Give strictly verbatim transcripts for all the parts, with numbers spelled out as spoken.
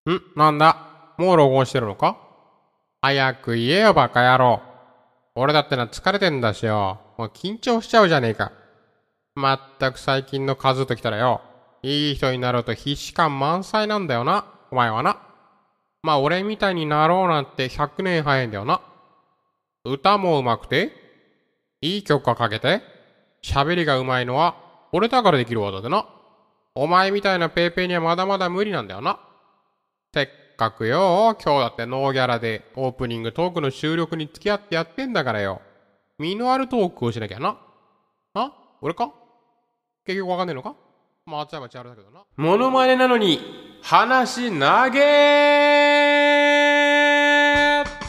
んなんだもう録音してるのか？早く言えよバカ野郎。俺だってな疲れてんだしよ。もう緊張しちゃうじゃねえか。まったく最近のカズときたらよ。いい人になろうと必死感満載なんだよな。お前はな。まあ俺みたいになろうなんてひゃくねん早いんだよな。歌も上手くて、いい曲が書けて、喋りが上手いのは俺だからできる技でな。お前みたいなペーペーにはまだまだ無理なんだよな。せっかくよ、今日だってノーギャラでオープニングトークの収録に付き合ってやってんだからよ。身のあるトークをしなきゃな。あ俺か結局わかんねえのか？松山千春だけどな。モノマネなのに話投げー。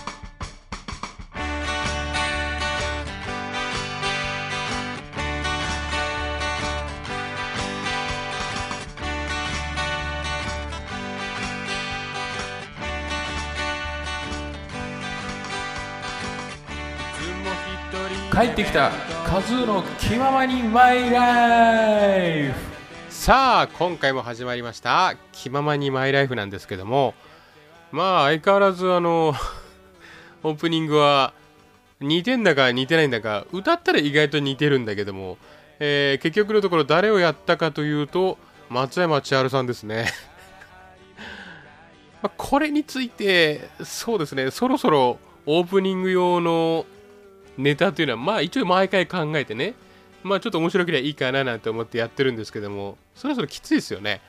帰ってきたカズーの気ままにマイライフ。さあ今回も始まりました気ままにマイライフなんですけども、まあ相変わらずあのオープニングは似てんだか似てないんだか、歌ったら意外と似てるんだけども、えー、結局のところ誰をやったかというと松山千春さんですねこれについてそうですね、そろそろオープニング用のネタというのはまあ一応毎回考えてね、まあちょっと面白ければいいかななんて思ってやってるんですけども、そろそろきついですよね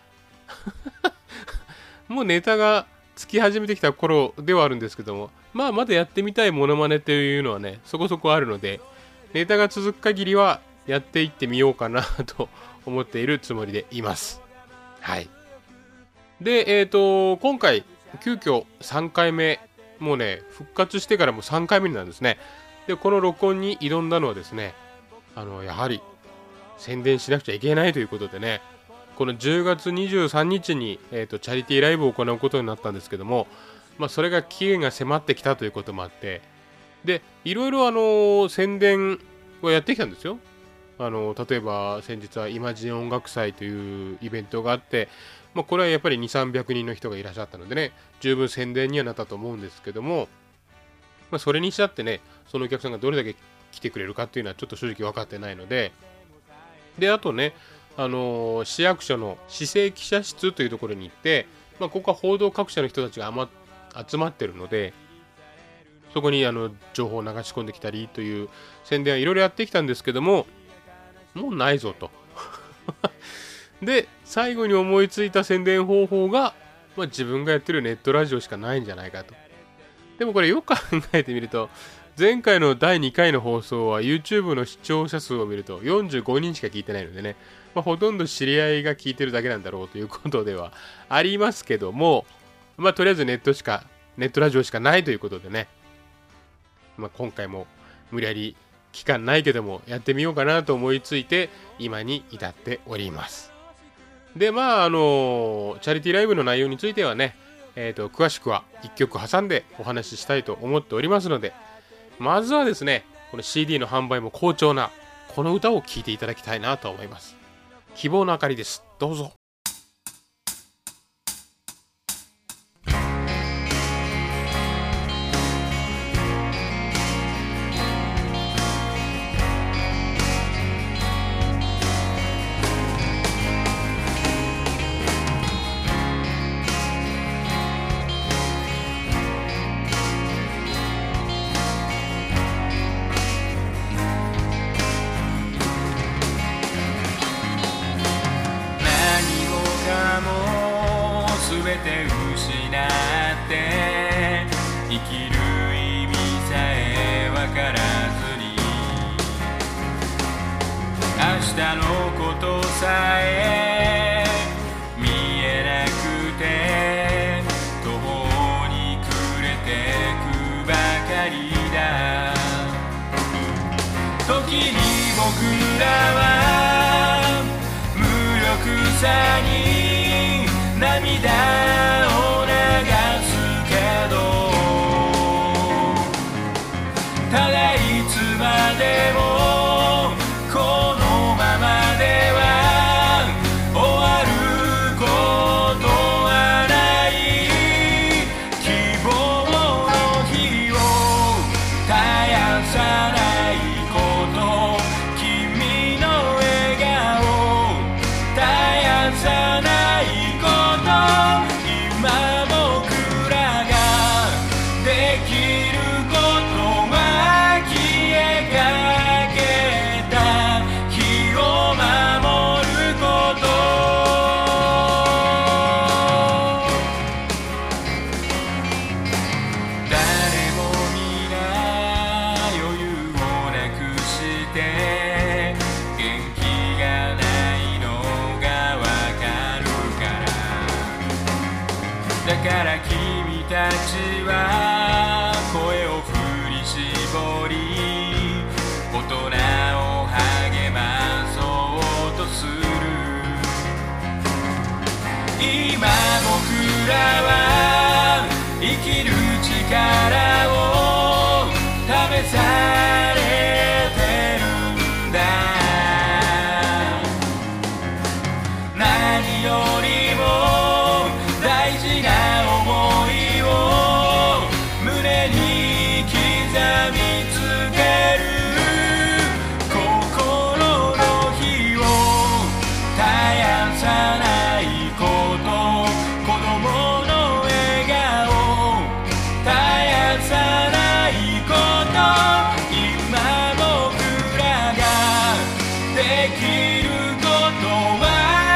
もうネタがつき始めてきた頃ではあるんですけども、まあまだやってみたいモノマネっていうのはねそこそこあるので、ネタが続く限りはやっていってみようかなと思っているつもりでいます。はい。でえっと今回急遽さんかいめ、もうね復活してからもさんかいめなんですね。でこの録音に挑んだのはですね、あのやはり宣伝しなくちゃいけないということでね、このじゅうがつにじゅうさんにちに、えーと、チャリティーライブを行うことになったんですけども、まあ、それが期限が迫ってきたということもあって、でいろいろあのー、宣伝をやってきたんですよ。あのー、例えば先日はイマジン音楽祭というイベントがあって、まあ、これはやっぱりにせんさんびゃくにんの人がいらっしゃったのでね、十分宣伝にはなったと思うんですけども、まあ、それにしたってね、そのお客さんがどれだけ来てくれるかっていうのはちょっと正直分かってないので、であとね、あのー、市役所の市政記者室というところに行って、まあ、ここは報道各社の人たちが集まってるので、そこにあの情報を流し込んできたりという宣伝はいろいろやってきたんですけども、もうないぞとで最後に思いついた宣伝方法が、まあ、自分がやってるネットラジオしかないんじゃないかと。でもこれよく考えてみると、前回のだいにかいの放送は YouTube の視聴者数を見るとよんじゅうごにんしか聞いてないのでね、まあ、ほとんど知り合いが聞いてるだけなんだろうということではありますけども、まあとりあえずネットしかネットラジオしかないということでね、まあ、今回も無理やり期間ないけどもやってみようかなと思いついて今に至っております。でまああのチャリティーライブの内容についてはね、えーと、詳しくはいっきょく挟んでお話ししたいと思っておりますので、まずはですね、この シーディー の販売も好調なこの歌を聴いていただきたいなと思います。希望の明かりです。どうぞ。 明日のことさえ見えなくて途方に暮れてくばかりだ。時に僕らは無力さに涙を流すけど、ただいつまでも終わることはない。 から君たちは声を振り絞り大人を励まそうとする。今僕らは生きる力を試されてるんだ。何よりも大事な想いを胸に刻みつける。心の火を絶やさないこと、子供の笑顔絶やさないこと、今僕らができることは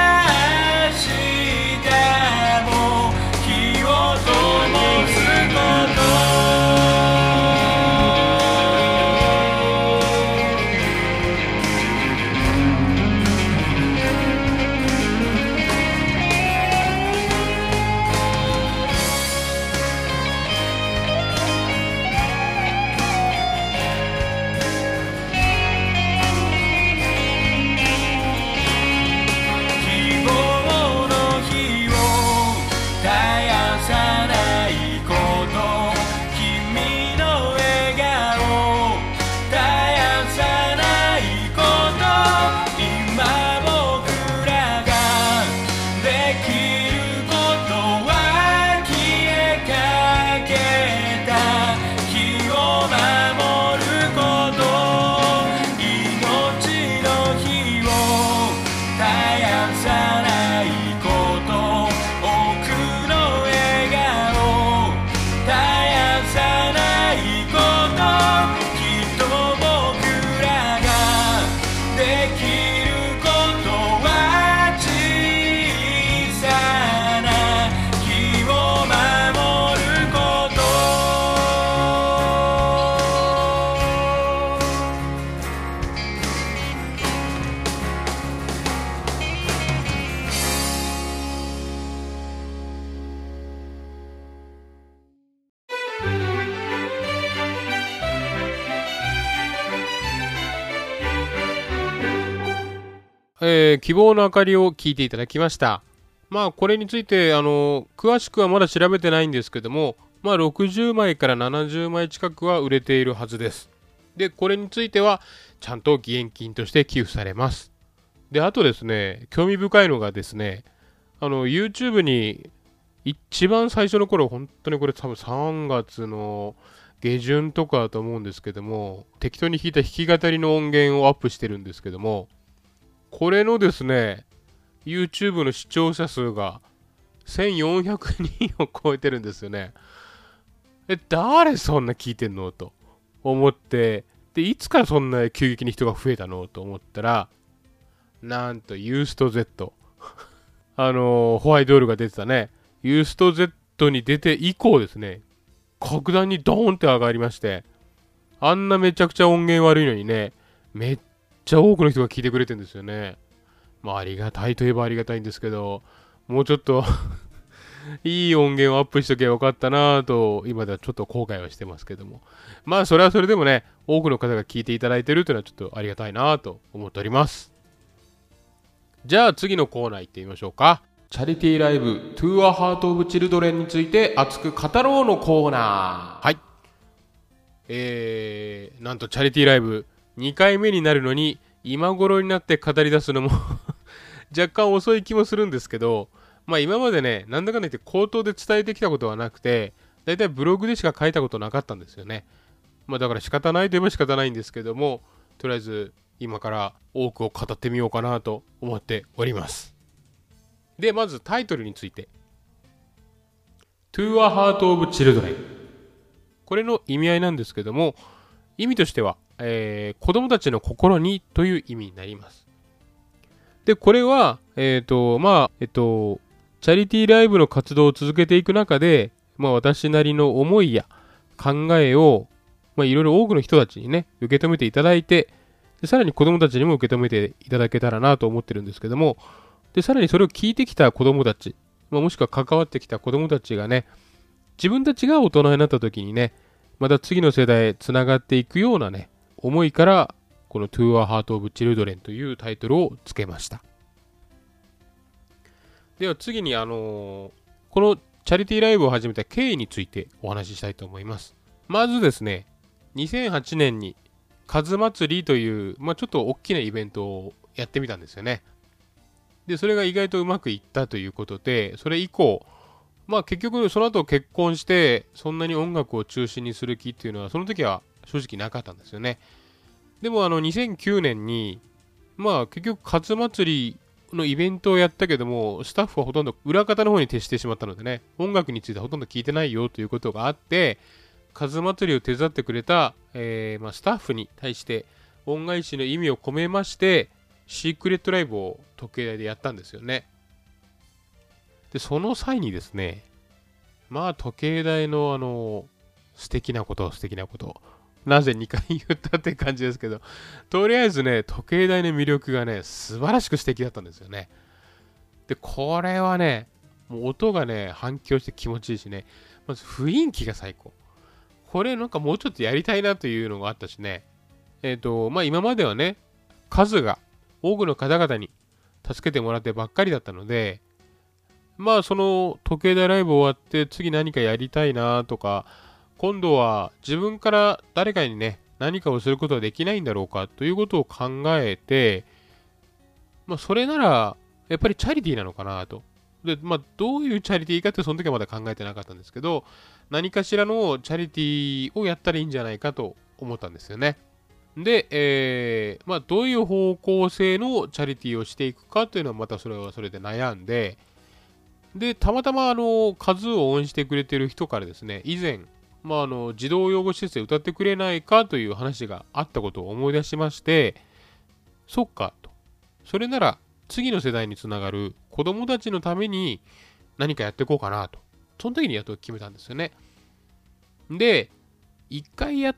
えー、希望の明かりを聞いていただきました。まあこれについてあの詳しくはまだ調べてないんですけども、まあろくじゅうまいからななじゅうまい近くは売れているはずです。でこれについてはちゃんと義援金として寄付されます。であとですね、興味深いのがですね、あの YouTube に一番最初の頃、本当にこれ多分さんがつの下旬とかだと思うんですけども、適当に弾いた弾き語りの音源をアップしてるんですけども、これのですね YouTube の視聴者数がせんよんひゃくにんを超えてるんですよね。え、誰そんな聞いてんのと思って、でいつからそんな急激に人が増えたのと思ったら、なんとユースト Z あのー、ホワイトオールが出てたねユースト Z に出て以降ですね、格段にドーンって上がりまして、あんなめちゃくちゃ音源悪いのにね、めっちゃ多くの人が聞いてくれてるんですよね。まあありがたいといえばありがたいんですけど、もうちょっといい音源をアップしとけばよかったなぁと今ではちょっと後悔はしてますけども、まあそれはそれでもね、多くの方が聞いていただいてるというのはちょっとありがたいなぁと思っております。じゃあ次のコーナー行ってみましょうか。チャリティーライブ To a Heart of Children について熱く語ろうのコーナー。はい、えー、なんとチャリティーライブにかいめになるのに今頃になって語り出すのも若干遅い気もするんですけど、まあ今までね、なんだかんだ言って口頭で伝えてきたことはなくて、だいたいブログでしか書いたことなかったんですよね。まあだから仕方ないといえば仕方ないんですけども、とりあえず今から多くを語ってみようかなと思っております。で、まずタイトルについて。To a Heart of Children。これの意味合いなんですけども、意味としては、えー、子供たちの心にという意味になります。で、これは、えっと、まあ、えっと、チャリティーライブの活動を続けていく中で、まあ私なりの思いや考えを、まあいろいろ多くの人たちにね、受け止めていただいて、でさらに子供たちにも受け止めていただけたらなと思ってるんですけども、で、さらにそれを聞いてきた子供たち、 まあ、もしくは関わってきた子供たちがね、自分たちが大人になった時にね、また次の世代へつながっていくようなね、思いから、この To a Heart of Children というタイトルをつけました。では次に、あのー、このチャリティーライブを始めた経緯についてお話ししたいと思います。まずですね、にせんはちねんにカズ祭りという、まあ、ちょっと大きなイベントをやってみたんですよね。で、それが意外とうまくいったということで、それ以降、まあ結局その後結婚して、そんなに音楽を中心にする気っていうのは、その時は正直なかったんですよね。でもあのにせんきゅうねんに、まあ結局カズ祭りのイベントをやったけども、スタッフはほとんど裏方の方に徹してしまったのでね、音楽についてはほとんど聞いてないよということがあって、カズ祭りを手伝ってくれた、えーまあ、スタッフに対して恩返しの意味を込めまして、シークレットライブを時計台でやったんですよね。で、その際にですね、まあ時計台のあの、素敵なこと、素敵なこと。なぜにかい言ったって感じですけど、とりあえずね、時計台の魅力がね、素晴らしく素敵だったんですよね。で、これはね、もう音がね、反響して気持ちいいしね、まず雰囲気が最高。これなんかもうちょっとやりたいなというのがあったしね、えっと、まあ今まではね、数が多くの方々に助けてもらってばっかりだったので、まあその時計台ライブ終わって次何かやりたいなとか、今度は自分から誰かにね、何かをすることはできないんだろうかということを考えて、まあそれならやっぱりチャリティーなのかなと。で、まあどういうチャリティーかってその時はまだ考えてなかったんですけど、何かしらのチャリティーをやったらいいんじゃないかと思ったんですよね。で、えー、まあどういう方向性のチャリティーをしていくかというのはまたそれはそれで悩んで、で、たまたまあの、数を応援してくれてる人からですね、以前、まああの、児童養護施設で歌ってくれないかという話があったことを思い出しまして、そっか、と。それなら、次の世代につながる子供たちのために何かやっていこうかなと。その時にやっと決めたんですよね。で、一回やって、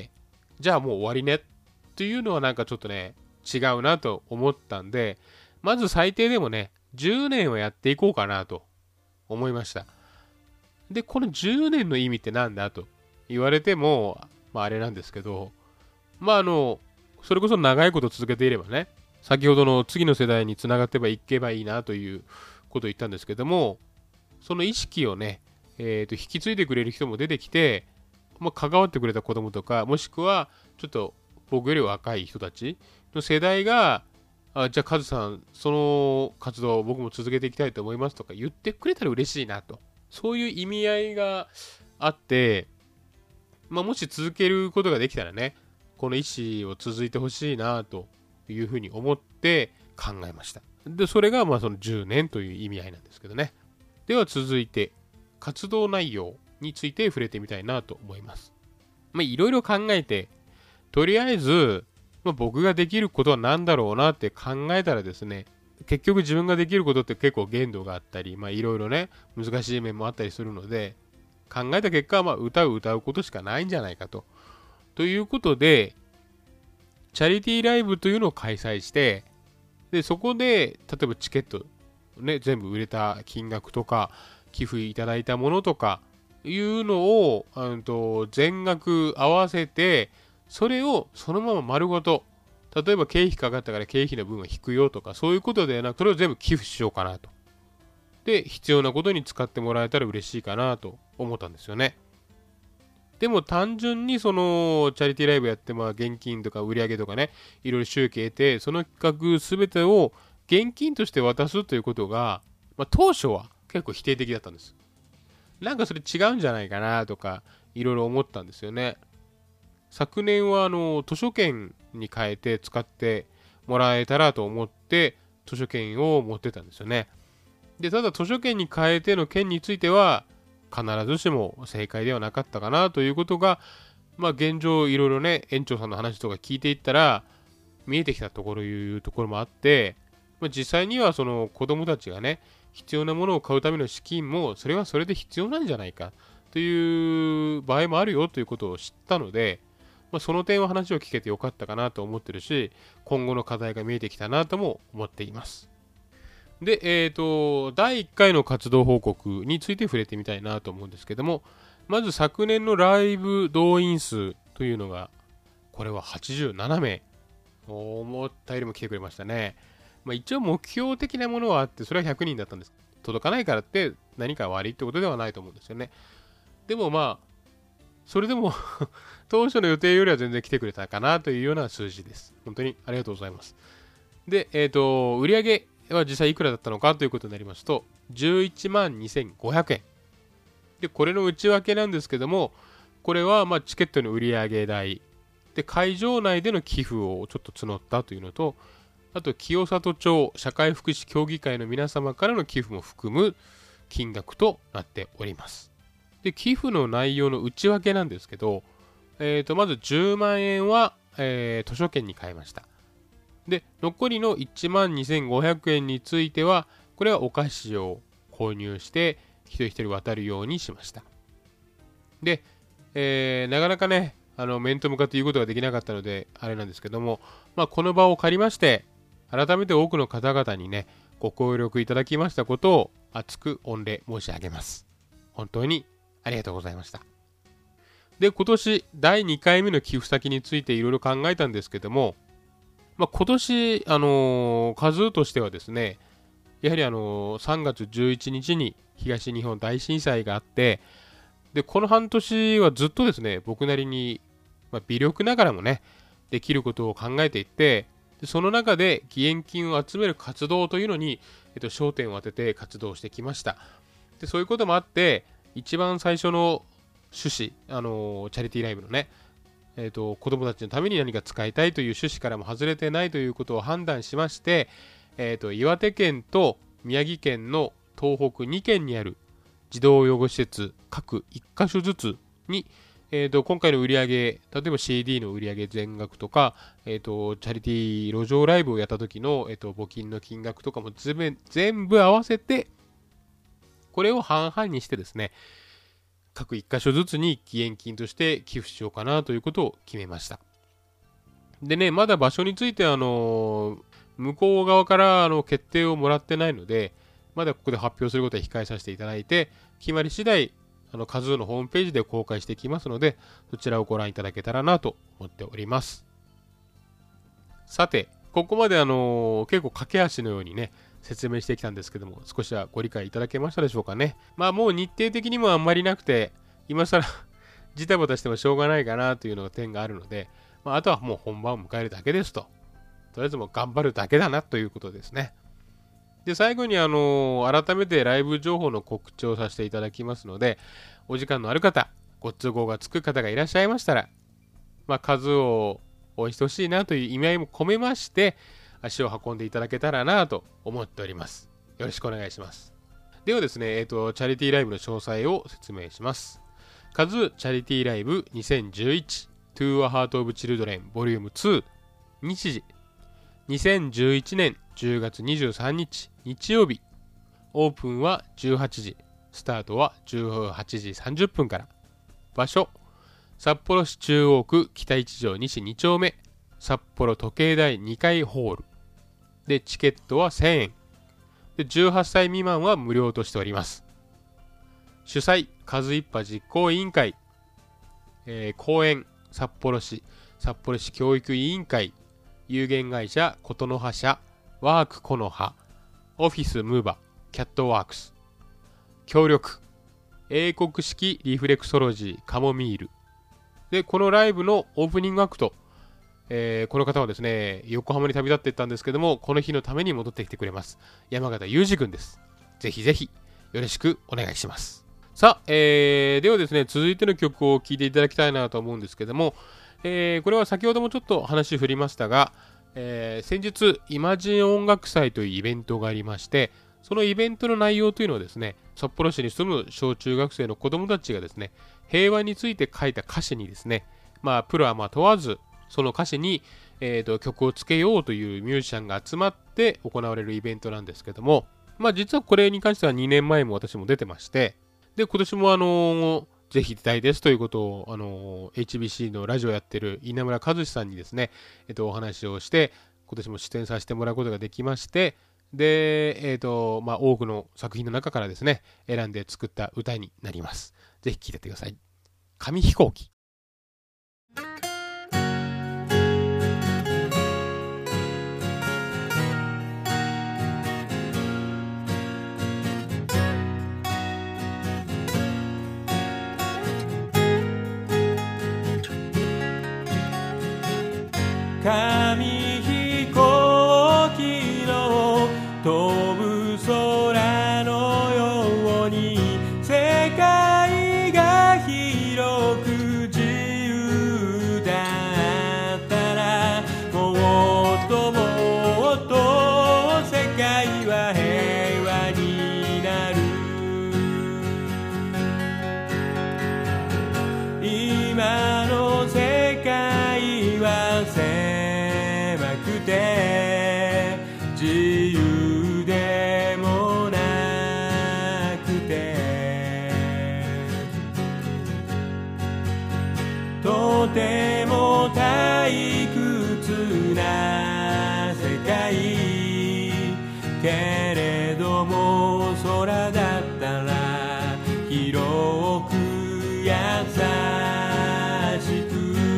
じゃあもう終わりねっていうのはなんかちょっとね、違うなと思ったんで、まず最低でもね、じゅうねんはやっていこうかなと思いました。で、このじゅうねんの意味ってなんだと言われても、まああれなんですけど、まああの、それこそ長いこと続けていればね、先ほどの次の世代につながっていけばいいなということを言ったんですけども、その意識をね、えーと、引き継いでくれる人も出てきて、まあ、関わってくれた子供とか、もしくはちょっと僕より若い人たちの世代が、あ、じゃあカズさん、その活動を僕も続けていきたいと思いますとか言ってくれたら嬉しいなと。そういう意味合いがあって、まあ、もし続けることができたらね、この意思を続いてほしいなというふうに思って考えました。で、それがまあそのじゅうねんという意味合いなんですけどね。では続いて、活動内容について触れてみたいなと思います。まあいろいろ考えて、とりあえず、まあ、僕ができることは何だろうなって考えたらですね、結局自分ができることって結構限度があったり、まあいろいろね、難しい面もあったりするので、考えた結果はまあ歌う歌うことしかないんじゃないかと。ということで、チャリティーライブというのを開催して、で、そこで、例えばチケット、ね、全部売れた金額とか、寄付いただいたものとかいうのを、うんと、全額合わせて、それをそのまま丸ごと、例えば経費かかったから経費の分は引くよとか、そういうことでなく、それを全部寄付しようかなと。で、必要なことに使ってもらえたら嬉しいかなと思ったんですよね。でも単純にそのチャリティーライブやって、まあ現金とか売り上げとかね、いろいろ収益得て、その企画すべてを現金として渡すということが、まあ当初は結構否定的だったんです。なんかそれ違うんじゃないかなとか、いろいろ思ったんですよね。昨年はあの図書券に変えて使ってもらえたらと思って図書券を持ってたんですよね。で、ただ図書券に変えての件については必ずしも正解ではなかったかなということが、まあ現状いろいろね、園長さんの話とか聞いていったら見えてきたところいうところもあって、まあ、実際にはその子供たちがね、必要なものを買うための資金もそれはそれで必要なんじゃないかという場合もあるよということを知ったので、まあ、その点は話を聞けてよかったかなと思ってるし、今後の課題が見えてきたなとも思っています。 で、えっと、だいいっかいの活動報告について触れてみたいなと思うんですけども、まず昨年のライブ動員数というのが、これははちじゅうななめい。思ったよりも来てくれましたね。まあ、一応目標的なものはあって、それはひゃくにんだったんです。届かないからって何か悪いってことではないと思うんですよね。でもまあ、それでも当初の予定よりは全然来てくれたかなというような数字です。本当にありがとうございます。で、えっと、売上は実際いくらだったのかということになりますと、じゅういちまんにせんごひゃくえん。で、これの内訳なんですけども、これはまあチケットの売上代、で、会場内での寄付をちょっと募ったというのと、あと、清里町社会福祉協議会の皆様からの寄付も含む金額となっております。で、寄付の内容の内訳なんですけど、えーと、まずじゅうまんえんは、えー、図書券に変えました。で、残りのいちまんにせんごひゃくえんについては、これはお菓子を購入して、一人一人渡るようにしました。で、えー、なかなかね、あの、面と向かって言うことができなかったので、あれなんですけども、まあ、この場を借りまして、改めて多くの方々にね、ご協力いただきましたことを厚く御礼申し上げます。本当にありがとうございました。で、今年だいにかいめの寄付先についていろいろ考えたんですけども、まあ、今年、あのー、数としてはですね、やはりあのー、さんがつじゅういちにちに東日本大震災があって、で、この半年はずっとですね、僕なりに、まあ、微力ながらもね、できることを考えていって、でその中で義援金を集める活動というのに、えっと、焦点を当てて活動してきました。で、そういうこともあって、一番最初の趣旨、あのー、チャリティーライブのね、えっと、子供たちのために何か使いたいという趣旨からも外れてないということを判断しまして、えっと、岩手県と宮城県の東北にけんにある児童養護施設各いっかしょずつに、えー、と今回の売り上げ、例えば シーディー の売り上げ全額とか、えー、とチャリティー路上ライブをやった時の、えー、と募金の金額とかも全全部合わせて、これを半々にしてですね、各いっかしょずつに義援金として寄付しようかなということを決めました。でね、まだ場所についてあの向こう側からあの決定をもらってないので、まだここで発表することは控えさせていただいて、決まり次第あのカズーのホームページで公開していきますので、そちらをご覧いただけたらなと思っております。さて、ここまであのー、結構駆け足のようにね、説明してきたんですけども、少しはご理解いただけましたでしょうかね。まあもう日程的にもあんまりなくて、今更ジタバタしてもしょうがないかなというのが点があるので、まあ、あとはもう本番を迎えるだけですと。とりあえずもう頑張るだけだなということですね。で、最後にあのー、改めてライブ情報の告知をさせていただきますので、お時間のある方、ご都合がつく方がいらっしゃいましたら、まあ、数を応援してほしいなという意味合いも込めまして、足を運んでいただけたらなと思っております。よろしくお願いします。ではですね、えっと、チャリティーライブの詳細を説明します。カズーチャリティーライブにせんじゅういち To a Heart of Children Vol. ツー日時にせんじゅういちねんじゅうがつにじゅうさんにち日曜日、オープンはじゅうはちじ、スタートはじゅうはちじさんじゅっぷんから。場所、札幌市中央区北一条西に丁目、札幌時計台にかいホール。で、チケットはせんえん。で、じゅうはっさい未満は無料としております。主催、カズイッパ実行委員会。えー、公演、札幌市、札幌市教育委員会、有限会社琴の葉社、ワークコノハ、オフィスムーバ、キャットワークス。協力、英国式リフレクソロジーカモミール。で、このライブのオープニングアクト、えー、この方はですね、横浜に旅立っていったんですけども、この日のために戻ってきてくれます。山形裕二くんです。ぜひぜひよろしくお願いします。さあ、えー、ではですね、続いての曲を聴いていただきたいなと思うんですけども、えー、これは先ほどもちょっと話振りましたが、えー、先日イマジン音楽祭というイベントがありまして、そのイベントの内容というのはですね、札幌市に住む小中学生の子どもたちがですね、平和について書いた歌詞にですね、まあプロアマ問わずその歌詞に、えー、と曲をつけようというミュージシャンが集まって行われるイベントなんですけども、まあ実はこれに関してはにねんまえも私も出てまして、で今年もあのー、ぜひ出たいですということを、あのー、エイチビーシー のラジオやってる稲村和志さんにですね、えっと、お話をして、今年も出演させてもらうことができまして、 で、えーとまあ、多くの作品の中からですね、選んで作った歌になります。ぜひ聴いてってください。紙飛行機。 紙飛行機の飛ぶ空のように世界が広く自由だったら、もっともっと世界は平和になる。今の世界は狭くて自由でもなくて、とても退屈な世界、けれども空だったら広く優しく、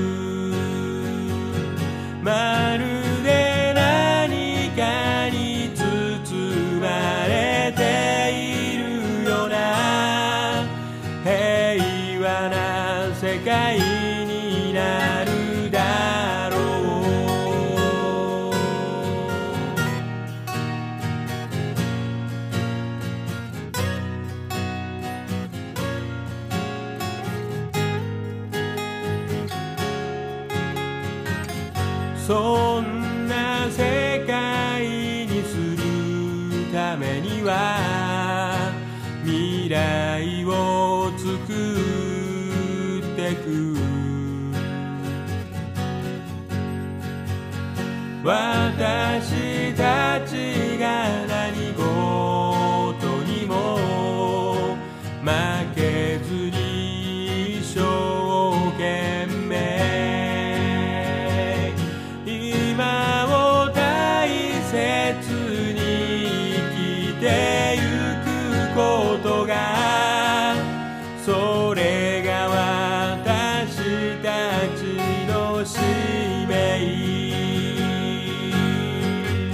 まるで何かに包まれているような平和な世界になるだろう。そんな世界にするためには未来を作ってく。私たちが何事にも負けずに一生懸命今を大切に生きてゆくことが、それが私たちの使命。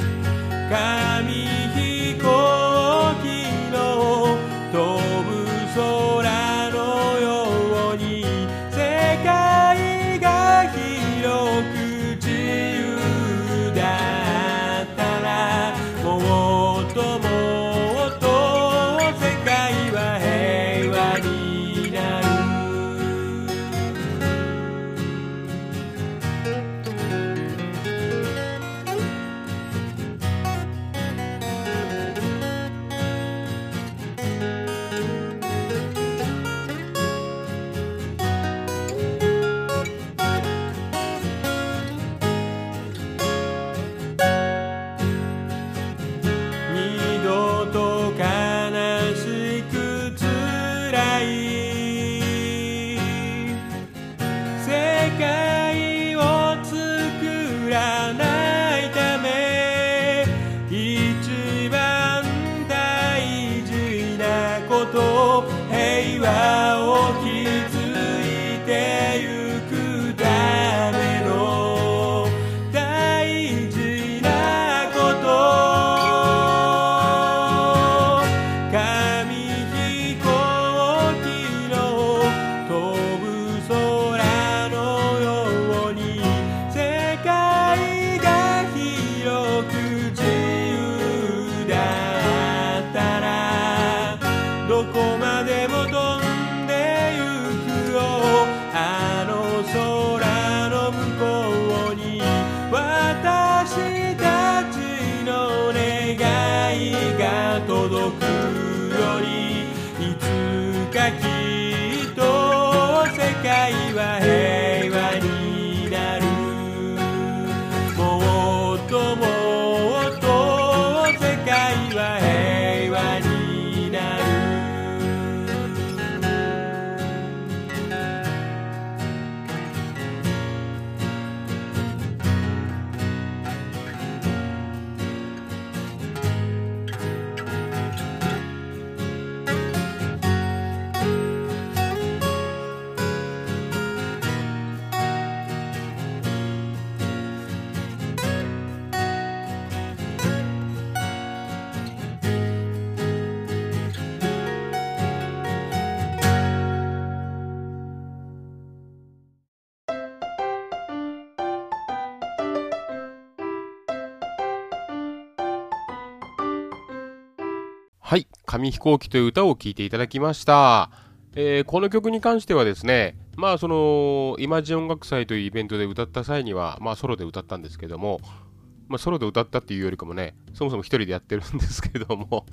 はい、紙飛行機という歌を聴いていただきました。えー、この曲に関してはですね、まあそのイマジン音楽祭というイベントで歌った際には、まあソロで歌ったんですけども、まあソロで歌ったっていうよりかもね、そもそも一人でやってるんですけども、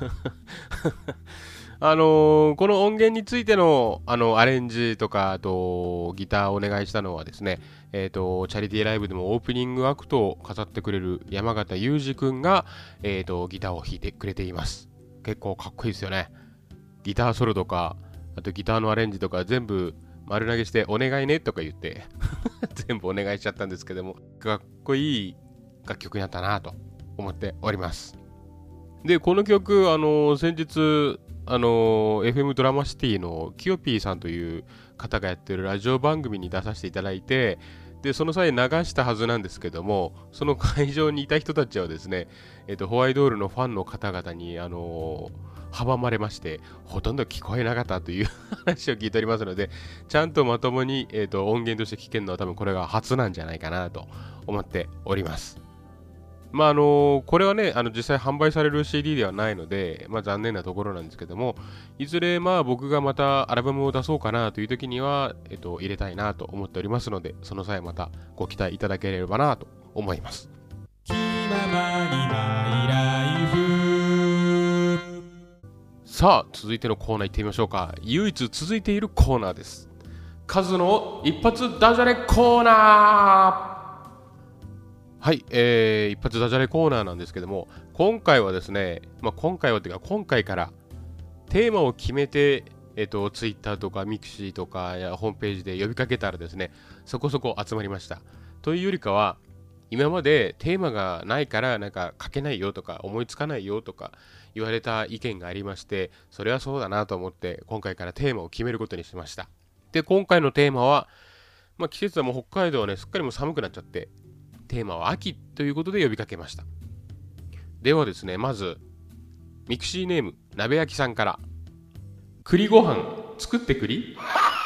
あのー、この音源についてのあのアレンジとか、あとギターをお願いしたのはですね、えーと、チャリティーライブでもオープニングアクトを飾ってくれる山形裕二くんが、えーと、ギターを弾いてくれています。結構かっこいいですよね。ギターソロとか、あとギターのアレンジとか全部丸投げしてお願いねとか言って全部お願いしちゃったんですけども、かっこいい楽曲になったなと思っております。で、この曲、あのー、先日、あのー、エフエム ドラマシティのキヨピーさんという方がやってるラジオ番組に出させていただいて、でその際流したはずなんですけども、その会場にいた人たちはですね、えーと、ホワイドールのファンの方々に、あのー、阻まれまして、ほとんど聞こえなかったという話を聞いておりますので、ちゃんとまともに、えーと、音源として聞けるのは多分これが初なんじゃないかなと思っております。まああのこれはね、あの実際販売される シーディー ではないので、まあ、残念なところなんですけども、いずれまあ僕がまたアルバムを出そうかなという時には、えっと、入れたいなと思っておりますので、その際またご期待いただければなと思います。気ままにマイライフ。さあ続いてのコーナー行ってみましょうか。唯一続いているコーナーです。カズの一発ダジャレコーナー。はい、えー、一発ダジャレコーナーなんですけども、今回はですね、まあ、今回はというか今回からテーマを決めて、えっと、ツイッターとかミクシーとかやホームページで呼びかけたらですね、そこそこ集まりました。というよりかは、今までテーマがないからなんか書けないよとか思いつかないよとか言われた意見がありまして、それはそうだなと思って今回からテーマを決めることにしました。で、今回のテーマは、まあ、季節はもう北海道はね、すっかりもう寒くなっちゃって、テーマは秋ということで呼びかけました。ではですね、まずミクシーネーム鍋焼きさんから、栗ご飯作って栗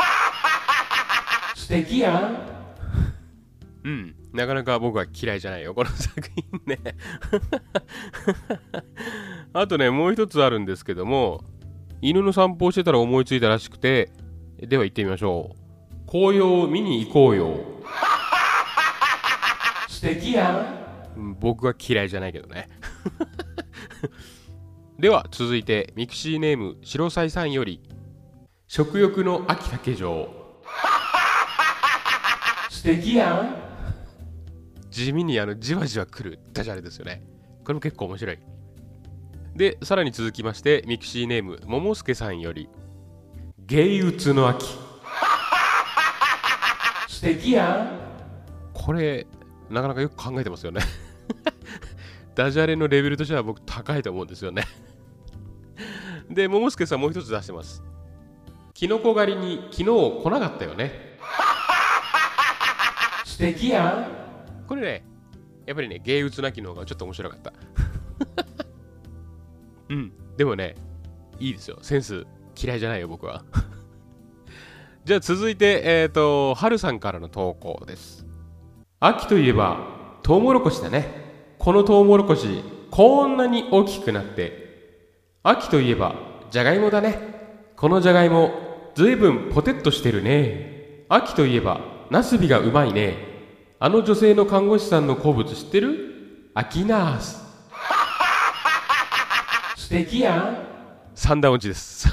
素敵やん。うん、なかなか僕は嫌いじゃないよこの作品ねあとね、もう一つあるんですけども、犬の散歩をしてたら思いついたらしくて、では行ってみましょう。紅葉を見に行こうよ。素敵やん。僕は嫌いじゃないけどねでは続いてミクシーネーム白菜さんより、食欲の秋竹城。素敵やん。地味にあのじわじわくるダジャレですよね。これも結構面白い。でさらに続きましてミクシーネームももすけさんより、芸鬱の秋。素敵やん。これなかなかよく考えてますよねダジャレのレベルとしては僕高いと思うんですよねで、ももすけさんもう一つ出してます。キノコ狩りに昨日来なかったよね。素敵やん。これね、やっぱりね、芸鬱な機能がちょっと面白かったうん、でもね、いいですよ。センス嫌いじゃないよ僕はじゃあ続いて、えっと、はるさんからの投稿です。秋といえばトウモロコシだね。このトウモロコシこんなに大きくなって。秋といえばじゃがいもだね。このじゃがいもずいぶんポテッとしてるね。秋といえばナスビがうまいね。あの女性の看護師さんの好物知ってる？秋ナース。素敵やん。三段落ちです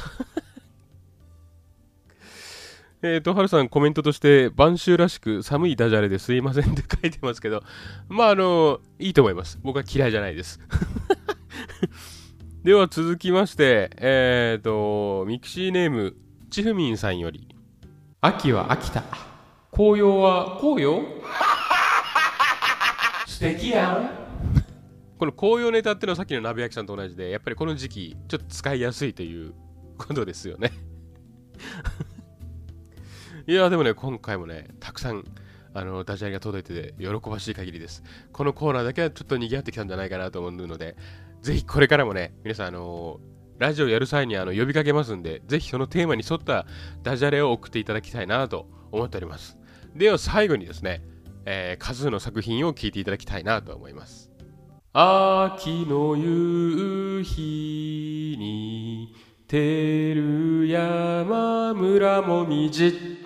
えっと、はるさんコメントとして、晩秋らしく寒いダジャレですいませんって書いてますけど、まあ、あの、いいと思います。僕は嫌いじゃないですでは続きまして、えっと、ミクシーネーム、ちふみんさんより、秋は秋田。紅葉は紅葉素敵やん。この紅葉ネタってのはさっきの鍋焼きさんと同じで、やっぱりこの時期、ちょっと使いやすいということですよねいやでもね、今回もね、たくさんあのダジャレが届いてて喜ばしい限りです。このコーナーだけはちょっと賑わってきたんじゃないかなと思うので、ぜひこれからもね、皆さんあのラジオやる際にあの呼びかけますんで、ぜひそのテーマに沿ったダジャレを送っていただきたいなと思っております。では最後にですね、えー、数の作品を聞いていただきたいなと思います。 秋の夕日に照る山村もみじ。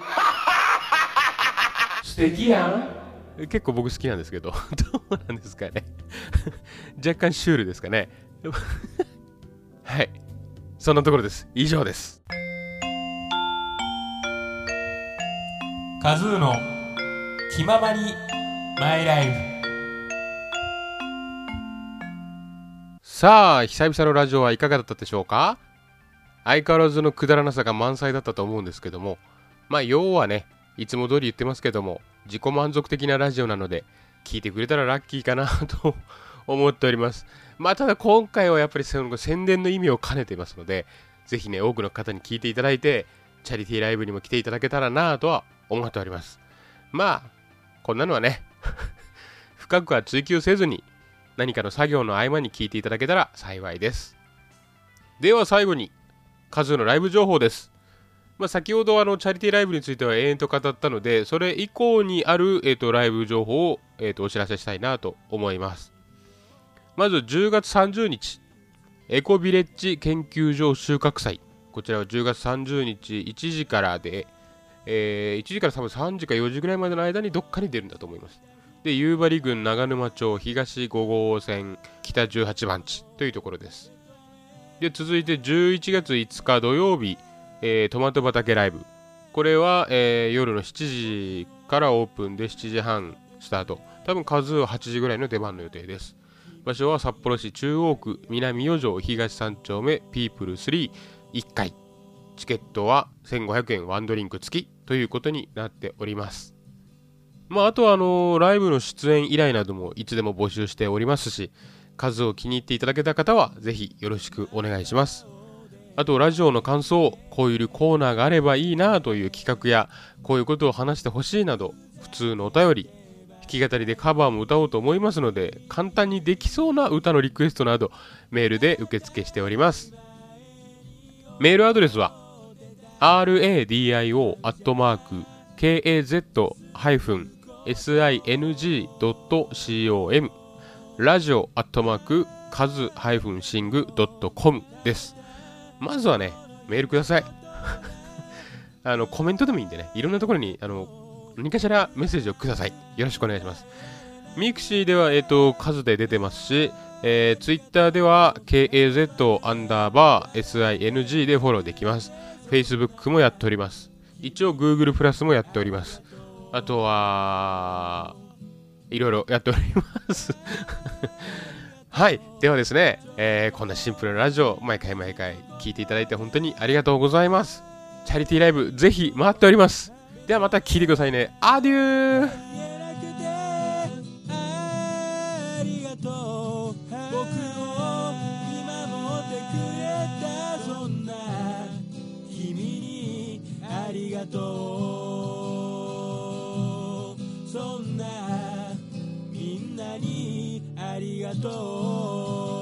素敵やん。結構僕好きなんですけど、どうなんですかね。若干シュールですかね。はい、そんなところです。以上です。 カズーの気ままにマイライフ。 さあ、久々のラジオはいかがだったでしょうか。相変わらずのくだらなさが満載だったと思うんですけども、まあ要はね、いつも通り言ってますけども、自己満足的なラジオなので聞いてくれたらラッキーかなと思っております。まあただ今回はやっぱりその宣伝の意味を兼ねていますので、ぜひね多くの方に聞いていただいて、チャリティーライブにも来ていただけたらなとは思っております。まあこんなのはね深くは追求せずに、何かの作業の合間に聞いていただけたら幸いです。では最後にカズーのライブ情報です。まあ、先ほどあのチャリティーライブについては延々と語ったので、それ以降にある、えー、とライブ情報を、えー、とお知らせしたいなと思います。まずじゅうがつさんじゅうにち、エコビレッジ研究所収穫祭。こちらはじゅうがつさんじゅうにちいちじからで、えー、いちじから多分さんじかよじぐらいまでの間にどっかに出るんだと思います。で、夕張郡長沼町東ごごうせん北じゅうはちばんちというところです。で、続いてじゅういちがついつか土曜日、えー、トマト畑ライブ。これは、えー、夜のしちじからオープンでしちじはんスタート。多分数ははちじぐらいの出番の予定です。場所は札幌市中央区南四条東さん丁目ピープルスリーいっかい。チケットはせんごひゃくえんワンドリンク付きということになっております。まあ、あとはあのー、ライブの出演依頼などもいつでも募集しておりますし、数を気に入っていただけた方はぜひよろしくお願いします。あとラジオの感想、こういうコーナーがあればいいなという企画や、こういうことを話してほしいなど、普通のお便り、弾き語りでカバーも歌おうと思いますので、簡単にできそうな歌のリクエストなどメールで受付しております。メールアドレスは ラディオ アットマーク ケーエーゼット ハイフン シング ドット コム ラジオアットマークカズ シング ドット コム です。まずはね、メールください。あのコメントでもいいんでね、いろんなところにあの何かしらメッセージをください。よろしくお願いします。ミクシーでは、えっと、数で出てますし、えー、ツイッターでは ケーエーゼット アンダーバー シング でフォローできます。Facebook もやっております。一応 Google プラスもやっております。あとはいろいろやっておりますはい。ではですね、えー、こんなシンプルなラジオ毎回毎回聞いていただいて本当にありがとうございます。チャリティーライブぜひ待っております。ではまた聞いてくださいね。アデュー。 ありがとう、そんなみんなにありがとう。